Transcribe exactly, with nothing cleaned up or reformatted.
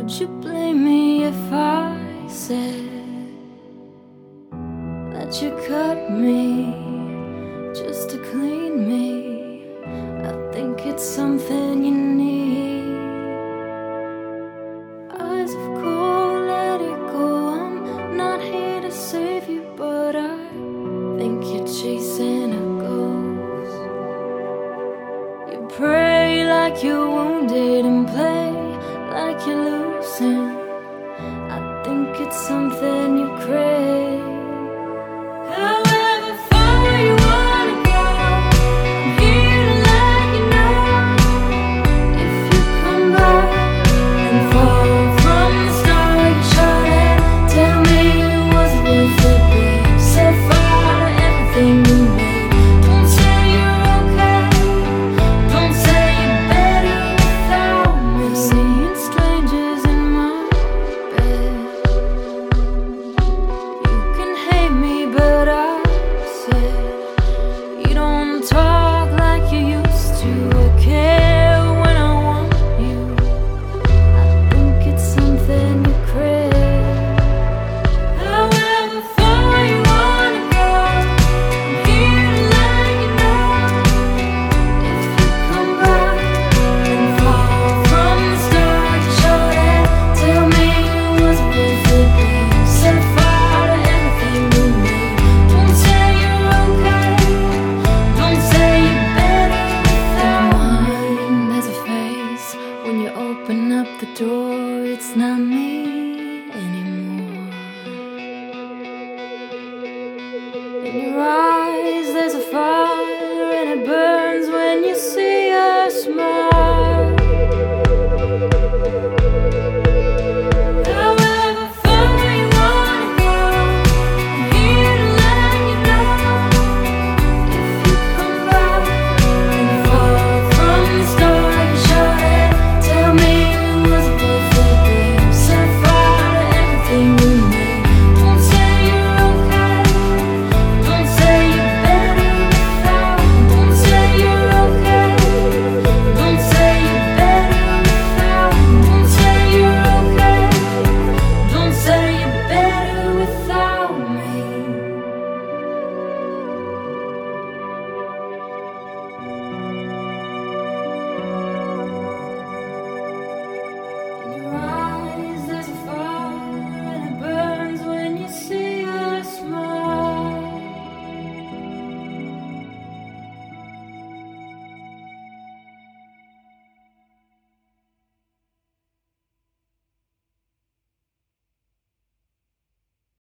you blame me if I said that you cut me just to clean me? I think it's something you need. Eyes of gold, let it go. I'm not here to save you, but I think you're chasing a ghost. You pray like you're wounded and play like you're losing. I think it's something you crave. However far you wanna go, I'm here to let you know. If you come back and fall from the start, you try to tell me it was worth it, babe. Set fire to everything we made. Don't say you're okay, don't say you're better without me. Seeing strangers in my bed. You can hate me, but I said you don't talk like you used to. I care when I want you. I think it's something you crave. However far you wanna go, I'm here to let you know. If you come back and fall from the start, you try to tell me it was worth it, babe. Set fire to everything we made. Don't say you're okay, don't say you're better without mine. There's a face when you open up the door. It's not me.